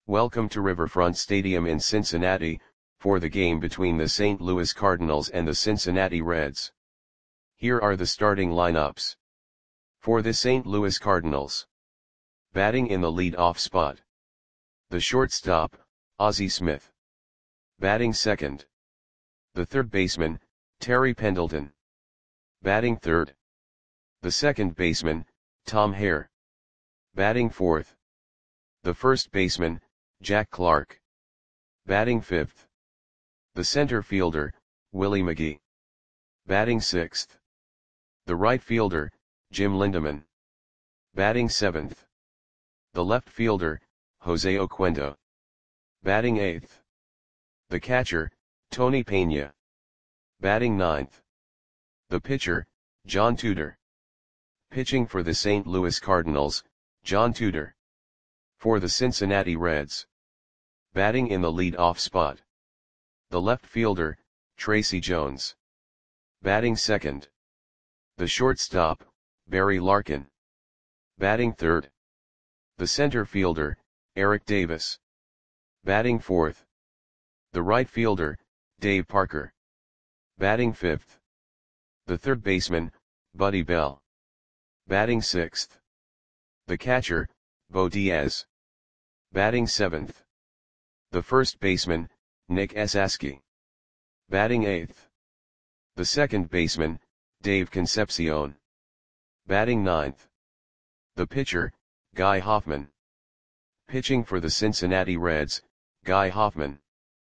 Welcome to Riverfront Stadium in Cincinnati, for the game between the St. Louis Cardinals and the Cincinnati Reds. Here are the starting lineups. For the St. Louis Cardinals. Batting in the lead-off spot. The shortstop, Ozzie Smith. Batting second. The third baseman, Terry Pendleton. Batting third. The second baseman, Tom Hare. Batting fourth. The first baseman, Jack Clark. Batting fifth. The center fielder, Willie McGee. Batting sixth. The right fielder, Jim Lindeman. Batting seventh. The left fielder, Jose Oquendo. Batting eighth. The catcher, Tony Pena. Batting ninth. The pitcher, John Tudor. Pitching for the St. Louis Cardinals, John Tudor. For the Cincinnati Reds. Batting in the lead-off spot. The left fielder, Tracy Jones. Batting second. The shortstop, Barry Larkin. Batting third. The center fielder, Eric Davis. Batting fourth. The right fielder, Dave Parker. Batting fifth. The third baseman, Buddy Bell. Batting sixth. The catcher, Bo Diaz. Batting seventh. The first baseman, Nick Esasky. Batting eighth. The second baseman, Dave Concepcion. Batting ninth. The pitcher, Guy Hoffman. Pitching for the Cincinnati Reds, Guy Hoffman.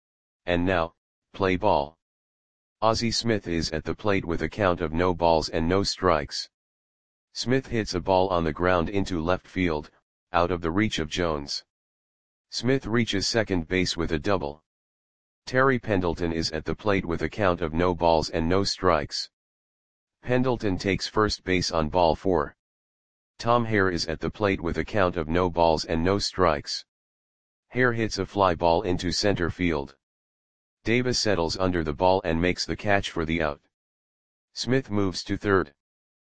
And now, play ball. Ozzie Smith is at the plate with a count of no balls and no strikes. Smith hits a ball on the ground into left field, out of the reach of Jones. Smith reaches second base with a double. Terry Pendleton is at the plate with a count of no balls and no strikes. Pendleton takes first base on ball 4. Tom Hare is at the plate with a count of no balls and no strikes. Hare hits a fly ball into center field. Davis settles under the ball and makes the catch for the out. Smith moves to third.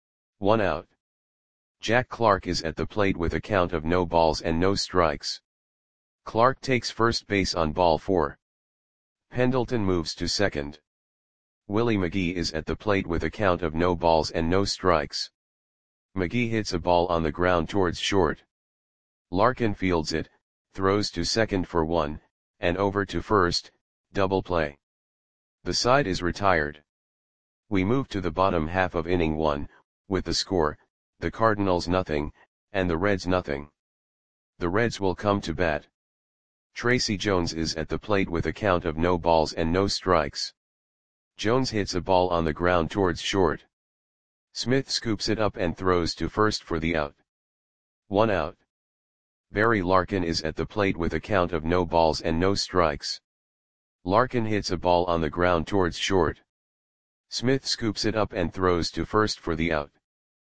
1 out. Jack Clark is at the plate with a count of no balls and no strikes. Clark takes first base on ball 4. Pendleton moves to second. Willie McGee is at the plate with a count of no balls and no strikes. McGee hits a ball on the ground towards short. Larkin fields it, throws to second for 1, and over to first, double play. The side is retired. We move to the bottom half of inning 1, with the score, the Cardinals nothing, and the Reds nothing. The Reds will come to bat. Tracy Jones is at the plate with a count of no balls and no strikes. Jones hits a ball on the ground towards short. Smith scoops it up and throws to first for the out. 1 out. Barry Larkin is at the plate with a count of no balls and no strikes. Larkin hits a ball on the ground towards short. Smith scoops it up and throws to first for the out.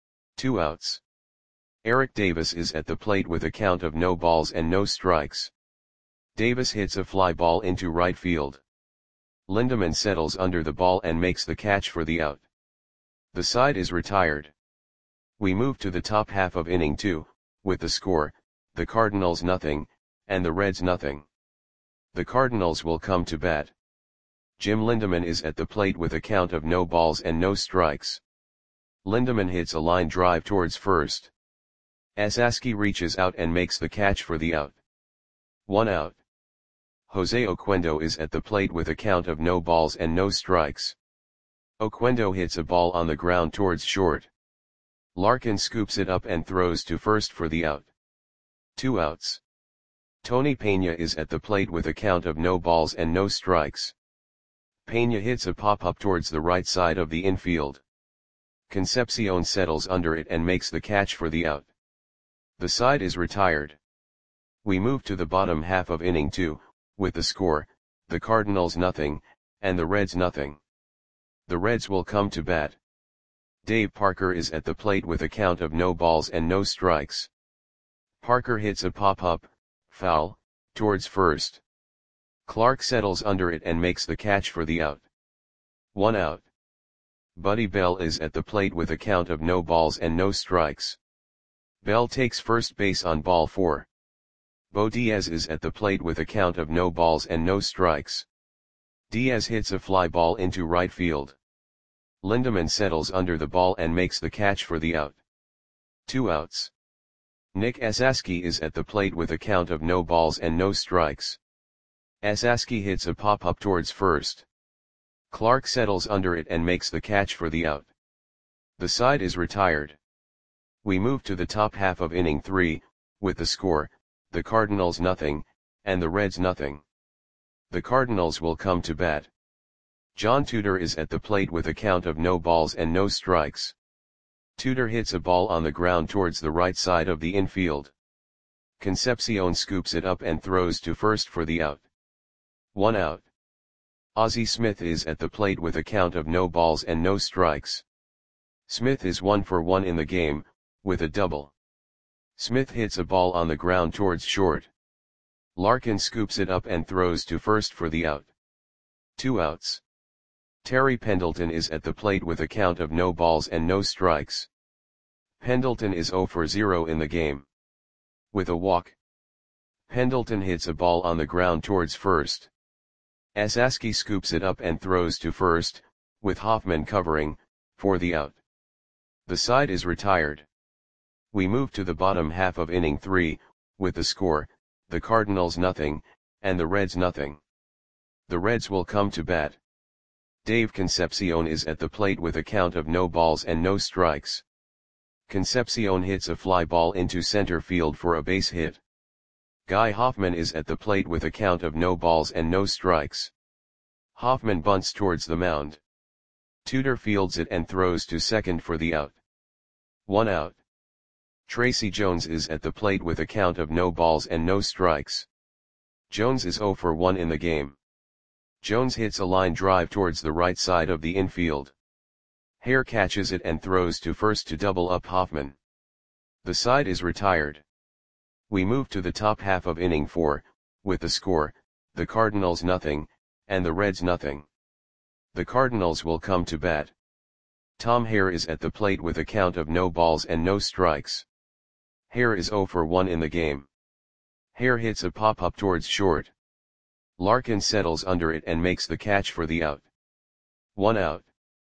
2 outs. Eric Davis is at the plate with a count of no balls and no strikes. Davis hits a fly ball into right field. Lindeman settles under the ball and makes the catch for the out. The side is retired. We move to the top half of inning 2, with the score, the Cardinals nothing, and the Reds nothing. The Cardinals will come to bat. Jim Lindeman is at the plate with a count of no balls and no strikes. Lindeman hits a line drive towards first. Esasky reaches out and makes the catch for the out. 1 out. Jose Oquendo is at the plate with a count of no balls and no strikes. Oquendo hits a ball on the ground towards short. Larkin scoops it up and throws to first for the out. 2 outs. Tony Pena is at the plate with a count of no balls and no strikes. Pena hits a pop-up towards the right side of the infield. Concepcion settles under it and makes the catch for the out. The side is retired. We move to the bottom half of inning 2, with the score, the Cardinals nothing, and the Reds nothing. The Reds will come to bat. Dave Parker is at the plate with a count of no balls and no strikes. Parker hits a pop-up, foul, towards first. Clark settles under it and makes the catch for the out. 1 out. Buddy Bell is at the plate with a count of no balls and no strikes. Bell takes first base on ball 4. Bo Diaz is at the plate with a count of no balls and no strikes. Diaz hits a fly ball into right field. Lindemann settles under the ball and makes the catch for the out. 2 outs. Nick Esasky is at the plate with a count of no balls and no strikes. Esasky hits a pop-up towards first. Clark settles under it and makes the catch for the out. The side is retired. We move to the top half of inning 3, with the score, the Cardinals nothing, and the Reds nothing. The Cardinals will come to bat. John Tudor is at the plate with a count of no balls and no strikes. Tudor hits a ball on the ground towards the right side of the infield. Concepcion scoops it up and throws to first for the out. 1 out. Ozzie Smith is at the plate with a count of no balls and no strikes. Smith is 1 for 1 in the game, with a double. Smith hits a ball on the ground towards short. Larkin scoops it up and throws to first for the out. 2 outs. Terry Pendleton is at the plate with a count of no balls and no strikes. Pendleton is 0 for 0 in the game. With a walk. Pendleton hits a ball on the ground towards first. Esasky scoops it up and throws to first, with Hoffman covering, for the out. The side is retired. We move to the bottom half of inning 3, with the score, the Cardinals nothing, and the Reds nothing. The Reds will come to bat. Dave Concepcion is at the plate with a count of no balls and no strikes. Concepcion hits a fly ball into center field for a base hit. Guy Hoffman is at the plate with a count of no balls and no strikes. Hoffman bunts towards the mound. Tudor fields it and throws to second for the out. 1 out. Tracy Jones is at the plate with a count of no balls and no strikes. Jones is 0 for 1 in the game. Jones hits a line drive towards the right side of the infield. Hare catches it and throws to first to double up Hoffman. The side is retired. We move to the top half of inning 4, with the score, the Cardinals nothing, and the Reds nothing. The Cardinals will come to bat. Tom Hare is at the plate with a count of no balls and no strikes. Hare is 0 for 1 in the game. Hare hits a pop-up towards short. Larkin settles under it and makes the catch for the out. 1 out.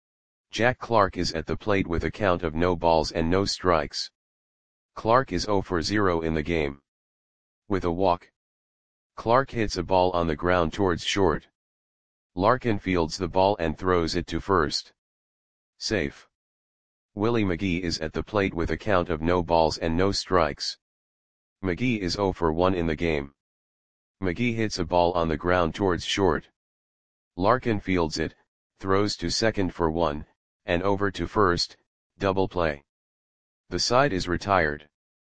Jack Clark is at the plate with a count of no balls and no strikes. Clark is 0 for 0 in the game. With a walk. Clark hits a ball on the ground towards short. Larkin fields the ball and throws it to first. Safe. Willie McGee is at the plate with a count of no balls and no strikes. McGee is 0 for 1 in the game. McGee hits a ball on the ground towards short. Larkin fields it, throws to second for 1, and over to first, double play. The side is retired.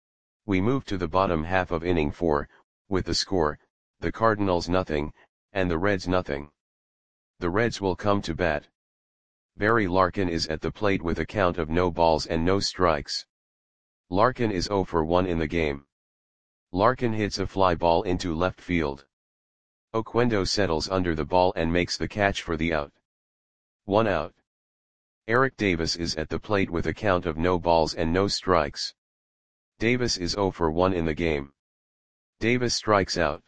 We move to the bottom half of inning 4, with the score, the Cardinals nothing, and the Reds nothing. The Reds will come to bat. Barry Larkin is at the plate with a count of no balls and no strikes. Larkin is 0 for 1 in the game. Larkin hits a fly ball into left field. Oquendo settles under the ball and makes the catch for the out. 1 out. Eric Davis is at the plate with a count of no balls and no strikes. Davis is 0 for 1 in the game. Davis strikes out.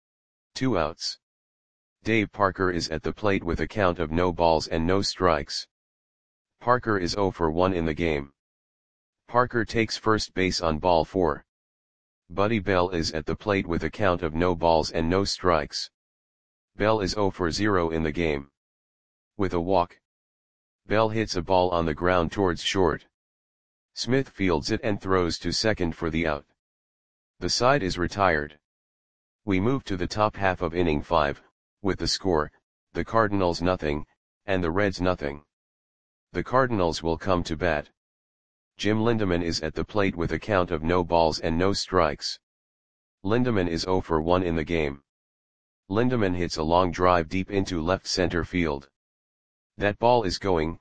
2 outs. Dave Parker is at the plate with a count of no balls and no strikes. Parker is 0 for 1 in the game. Parker takes first base on ball 4. Buddy Bell is at the plate with a count of no balls and no strikes. Bell is 0 for 0 in the game. With a walk. Bell hits a ball on the ground towards short. Smith fields it and throws to second for the out. The side is retired. We move to the top half of inning 5, with the score, the Cardinals nothing, and the Reds nothing. The Cardinals will come to bat. Jim Lindemann is at the plate with a count of no balls and no strikes. Lindemann is 0 for 1 in the game. Lindemann hits a long drive deep into left center field. That ball is going,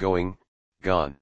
gone.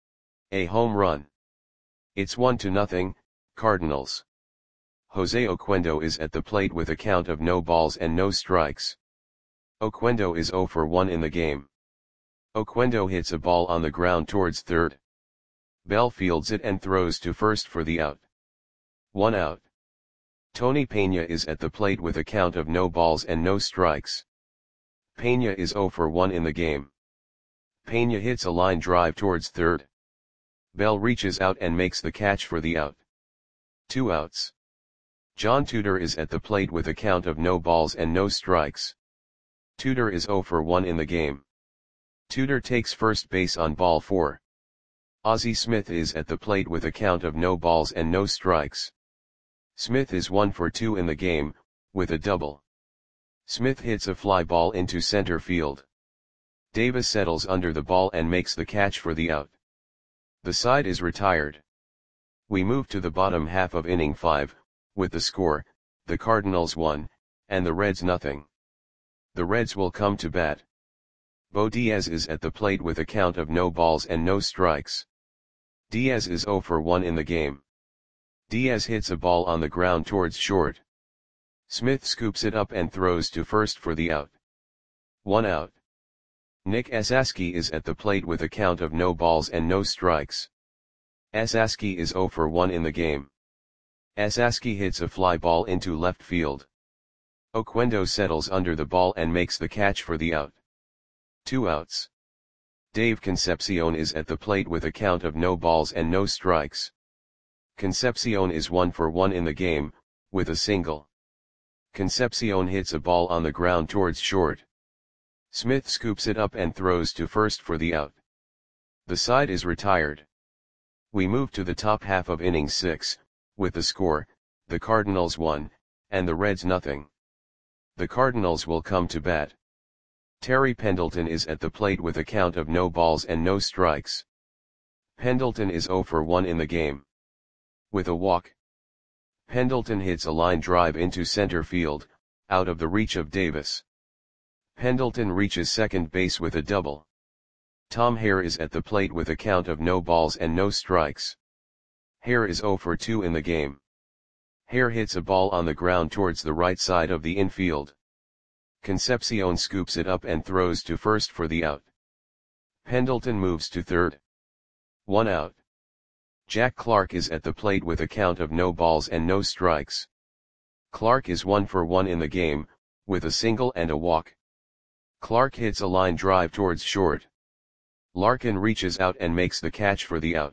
A home run. It's 1-0, Cardinals. Jose Oquendo is at the plate with a count of no balls and no strikes. Oquendo is 0 for 1 in the game. Oquendo hits a ball on the ground towards third. Bell fields it and throws to first for the out. 1 out. Tony Peña is at the plate with a count of no balls and no strikes. Peña is 0 for 1 in the game. Peña hits a line drive towards third. Bell reaches out and makes the catch for the out. 2 outs. John Tudor is at the plate with a count of no balls and no strikes. Tudor is 0 for 1 in the game. Tudor takes first base on ball 4. Ozzie Smith is at the plate with a count of no balls and no strikes. Smith is 1 for 2 in the game, with a double. Smith hits a fly ball into center field. Davis settles under the ball and makes the catch for the out. The side is retired. We move to the bottom half of inning 5, with the score, the Cardinals 1, and the Reds nothing. The Reds will come to bat. Bo Diaz is at the plate with a count of no balls and no strikes. Diaz is 0 for 1 in the game. Diaz hits a ball on the ground towards short. Smith scoops it up and throws to first for the out. 1 out. Nick Esasky is at the plate with a count of no balls and no strikes. Esasky is 0 for 1 in the game. Esasky hits a fly ball into left field. Oquendo settles under the ball and makes the catch for the out. 2 outs. Dave Concepcion is at the plate with a count of no balls and no strikes. Concepcion is 1 for 1 in the game, with a single. Concepcion hits a ball on the ground towards short. Smith scoops it up and throws to first for the out. The side is retired. We move to the top half of inning 6, with the score, the Cardinals 1, and the Reds nothing. The Cardinals will come to bat. Terry Pendleton is at the plate with a count of no balls and no strikes. Pendleton is 0 for 1 in the game. With a walk. Pendleton hits a line drive into center field, out of the reach of Davis. Pendleton reaches second base with a double. Tom Hare is at the plate with a count of no balls and no strikes. Hare is 0 for 2 in the game. Hare hits a ball on the ground towards the right side of the infield. Concepcion scoops it up and throws to first for the out. Pendleton moves to third. 1 out. Jack Clark is at the plate with a count of no balls and no strikes. Clark is 1 for 1 in the game, with a single and a walk. Clark hits a line drive towards short. Larkin reaches out and makes the catch for the out.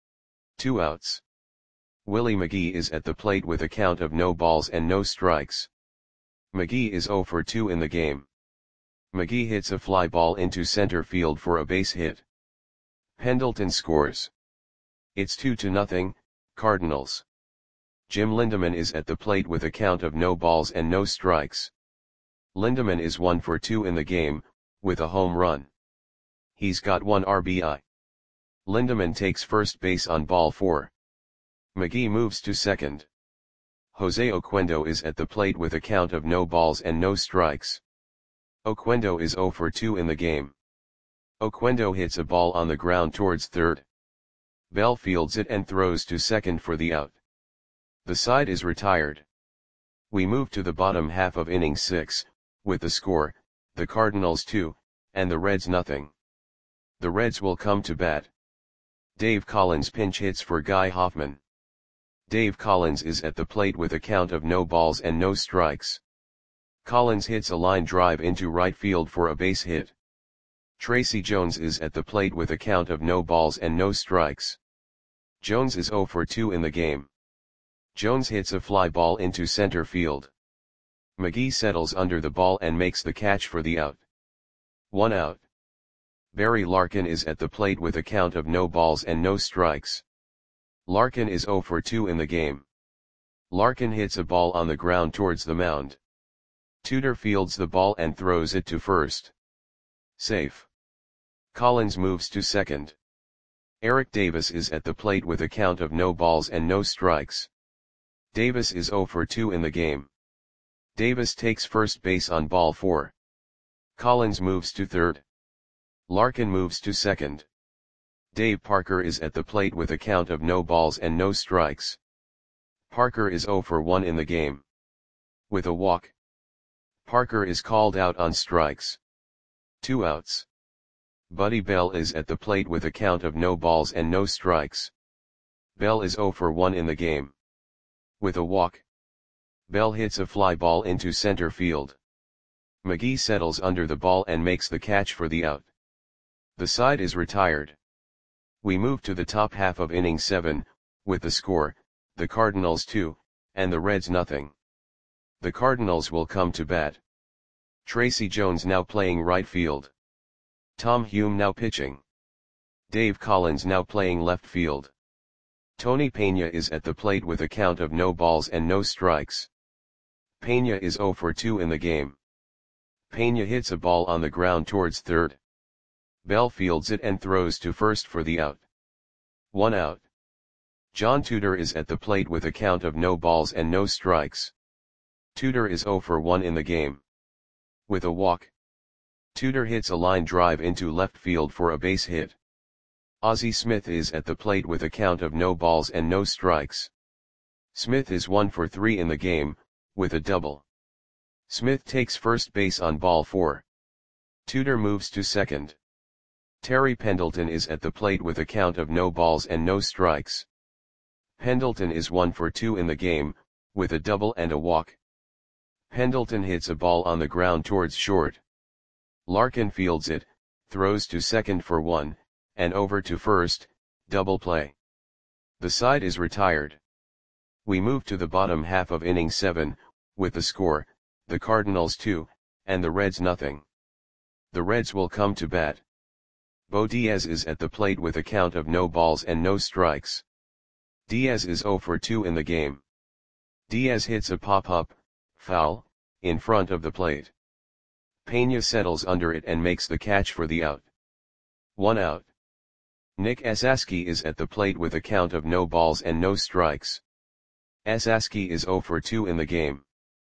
2 outs. Willie McGee is at the plate with a count of no balls and no strikes. McGee is 0 for 2 in the game. McGee hits a fly ball into center field for a base hit. Pendleton scores. It's 2-0, Cardinals. Jim Lindeman is at the plate with a count of no balls and no strikes. Lindeman is 1 for 2 in the game, with a home run. He's got 1 RBI. Lindeman takes first base on ball 4. McGee moves to second. Jose Oquendo is at the plate with a count of no balls and no strikes. Oquendo is 0 for 2 in the game. Oquendo hits a ball on the ground towards third. Bell fields it and throws to second for the out. The side is retired. We move to the bottom half of inning 6, with the score, the Cardinals 2, and the Reds nothing. The Reds will come to bat. Dave Collins pinch hits for Guy Hoffman. Dave Collins is at the plate with a count of no balls and no strikes. Collins hits a line drive into right field for a base hit. Tracy Jones is at the plate with a count of no balls and no strikes. Jones is 0 for 2 in the game. Jones hits a fly ball into center field. McGee settles under the ball and makes the catch for the out. 1 out. Barry Larkin is at the plate with a count of no balls and no strikes. Larkin is 0 for 2 in the game. Larkin hits a ball on the ground towards the mound. Tudor fields the ball and throws it to first. Safe. Collins moves to second. Eric Davis is at the plate with a count of no balls and no strikes. Davis is 0 for 2 in the game. Davis takes first base on ball 4. Collins moves to third. Larkin moves to second. Dave Parker is at the plate with a count of no balls and no strikes. Parker is 0 for 1 in the game. With a walk. Parker is called out on strikes. 2 outs. Buddy Bell is at the plate with a count of no balls and no strikes. Bell is 0 for 1 in the game. With a walk. Bell hits a fly ball into center field. McGee settles under the ball and makes the catch for the out. The side is retired. We move to the top half of inning 7, with the score, the Cardinals 2, and the Reds nothing. The Cardinals will come to bat. Tracy Jones now playing right field. Tom Hume now pitching. Dave Collins now playing left field. Tony Peña is at the plate with a count of no balls and no strikes. Peña is 0 for 2 in the game. Peña hits a ball on the ground towards third. Bell fields it and throws to first for the out. 1 out. John Tudor is at the plate with a count of no balls and no strikes. Tudor is 0 for 1 in the game. With a walk, Tudor hits a line drive into left field for a base hit. Ozzie Smith is at the plate with a count of no balls and no strikes. Smith is 1 for 3 in the game, with a double. Smith takes first base on ball 4. Tudor moves to second. Terry Pendleton is at the plate with a count of no balls and no strikes. Pendleton is 1 for 2 in the game, with a double and a walk. Pendleton hits a ball on the ground towards short. Larkin fields it, throws to second for 1, and over to first, double play. The side is retired. We move to the bottom half of inning 7, with the score, the Cardinals 2, and the Reds nothing. The Reds will come to bat. Bo Diaz is at the plate with a count of no balls and no strikes. Diaz is 0 for 2 in the game. Diaz hits a pop-up, foul, in front of the plate. Peña settles under it and makes the catch for the out. 1 out. Nick Esasky is at the plate with a count of no balls and no strikes. Esasky is 0 for 2 in the game.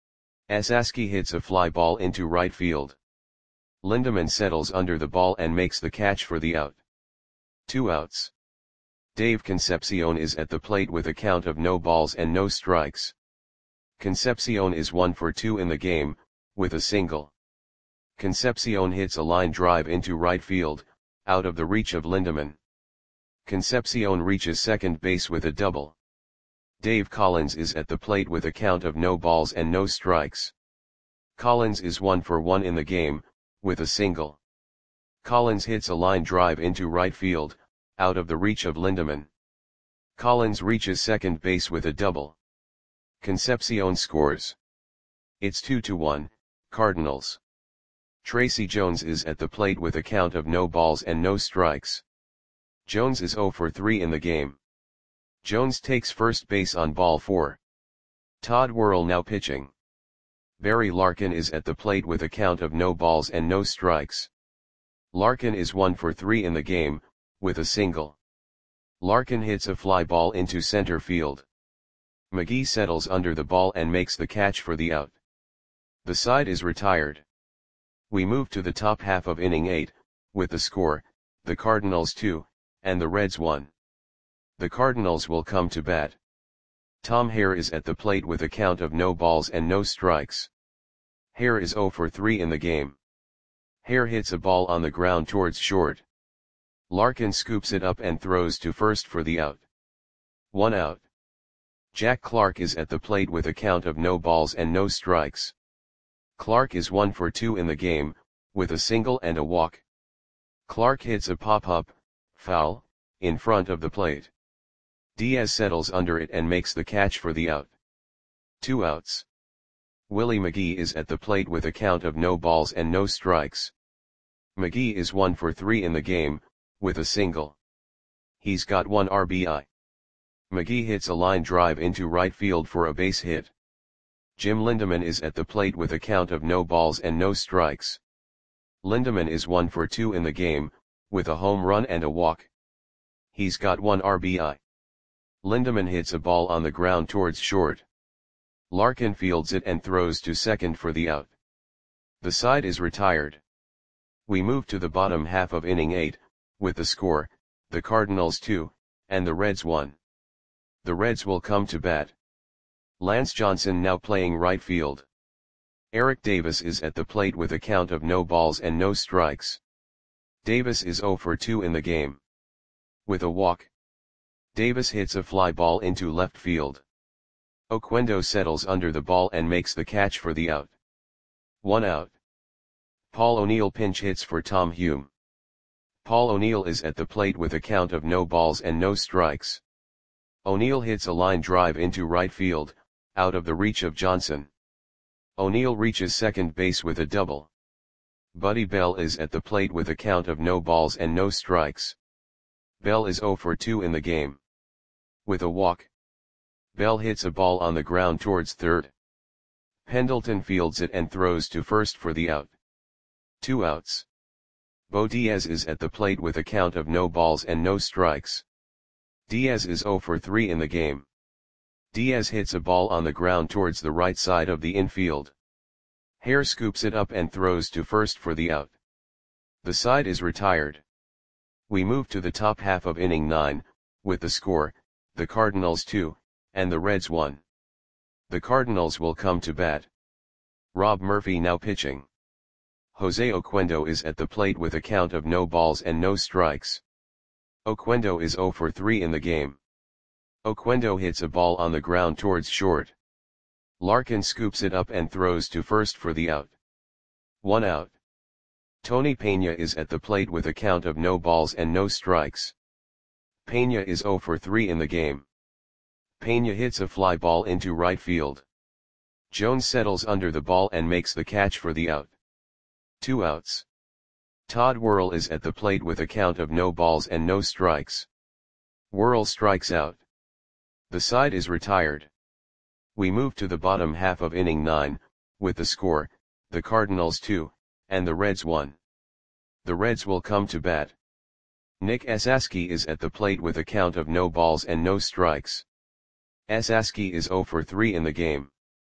Esasky hits a fly ball into right field. Lindemann settles under the ball and makes the catch for the out. 2 outs. Dave Concepcion is at the plate with a count of no balls and no strikes. Concepcion is 1 for 2 in the game, with a single. Concepcion hits a line drive into right field, out of the reach of Lindemann. Concepcion reaches second base with a double. Dave Collins is at the plate with a count of no balls and no strikes. Collins is 1 for 1 in the game, with a single. Collins hits a line drive into right field, out of the reach of Lindemann. Collins reaches second base with a double. Concepcion scores. It's 2-1, Cardinals. Tracy Jones is at the plate with a count of no balls and no strikes. Jones is 0 for 3 in the game. Jones takes first base on ball 4. Todd Worrell now pitching. Barry Larkin is at the plate with a count of no balls and no strikes. Larkin is 1 for 3 in the game, with a single. Larkin hits a fly ball into center field. McGee settles under the ball and makes the catch for the out. The side is retired. We move to the top half of inning 8, with the score, the Cardinals 2, and the Reds 1. The Cardinals will come to bat. Tom Hare is at the plate with a count of no balls and no strikes. Hare is 0 for 3 in the game. Hare hits a ball on the ground towards short. Larkin scoops it up and throws to first for the out. 1 out. Jack Clark is at the plate with a count of no balls and no strikes. Clark is 1 for 2 in the game, with a single and a walk. Clark hits a pop-up, foul, in front of the plate. Diaz settles under it and makes the catch for the out. 2 outs. Willie McGee is at the plate with a count of no balls and no strikes. McGee is 1 for 3 in the game, with a single. He's got 1 RBI. McGee hits a line drive into right field for a base hit. Jim Lindemann is at the plate with a count of no balls and no strikes. Lindemann is 1 for 2 in the game, with a home run and a walk. He's got 1 RBI. Lindemann hits a ball on the ground towards short. Larkin fields it and throws to second for the out. The side is retired. We move to the bottom half of inning 8, with the score, the Cardinals 2, and the Reds 1. The Reds will come to bat. Lance Johnson now playing right field. Eric Davis is at the plate with a count of no balls and no strikes. Davis is 0 for 2 in the game. With a walk, Davis hits a fly ball into left field. Oquendo settles under the ball and makes the catch for the out. 1 out. Paul O'Neill pinch hits for Tom Hume. Paul O'Neill is at the plate with a count of no balls and no strikes. O'Neill hits a line drive into right field, out of the reach of Johnson. O'Neill reaches second base with a double. Buddy Bell is at the plate with a count of no balls and no strikes. Bell is 0 for 2 in the game. With a walk, Bell hits a ball on the ground towards third. Pendleton fields it and throws to first for the out. 2 outs. Bo Diaz is at the plate with a count of no balls and no strikes. Diaz is 0 for 3 in the game. Diaz hits a ball on the ground towards the right side of the infield. Hare scoops it up and throws to first for the out. The side is retired. We move to the top half of inning 9, with the score, the Cardinals 2, and the Reds 1. The Cardinals will come to bat. Rob Murphy now pitching. Jose Oquendo is at the plate with a count of no balls and no strikes. Oquendo is 0 for 3 in the game. Oquendo hits a ball on the ground towards short. Larkin scoops it up and throws to first for the out. 1 out. Tony Peña is at the plate with a count of no balls and no strikes. Peña is 0 for 3 in the game. Peña hits a fly ball into right field. Jones settles under the ball and makes the catch for the out. 2 outs. Todd Worrell is at the plate with a count of no balls and no strikes. Worrell strikes out. The side is retired. We move to the bottom half of inning 9, with the score, the Cardinals 2, and the Reds 1. The Reds will come to bat. Nick Esaski is at the plate with a count of no balls and no strikes. Esaski is 0 for 3 in the game.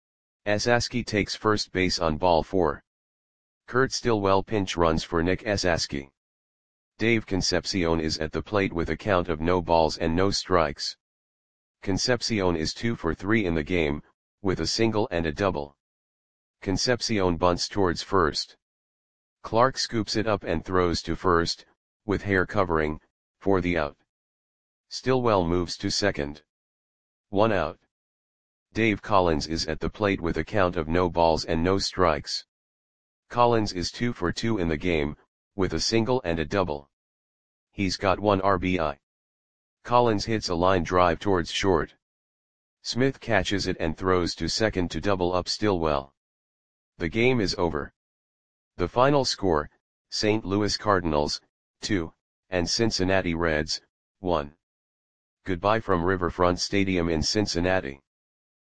Esaski takes first base on ball 4. Kurt Stillwell pinch runs for Nick Esaski. Dave Concepcion is at the plate with a count of no balls and no strikes. Concepcion is 2 for 3 in the game, with a single and a double. Concepcion bunts towards first. Clark scoops it up and throws to first, with Hare covering, for the out. Stillwell moves to second. 1 out. Dave Collins is at the plate with a count of no balls and no strikes. Collins is 2 for 2 in the game, with a single and a double. He's got 1 RBI. Collins hits a line drive towards short. Smith catches it and throws to second to double up Stillwell. The game is over. The final score, St. Louis Cardinals, 2, and Cincinnati Reds, 1. Goodbye from Riverfront Stadium in Cincinnati.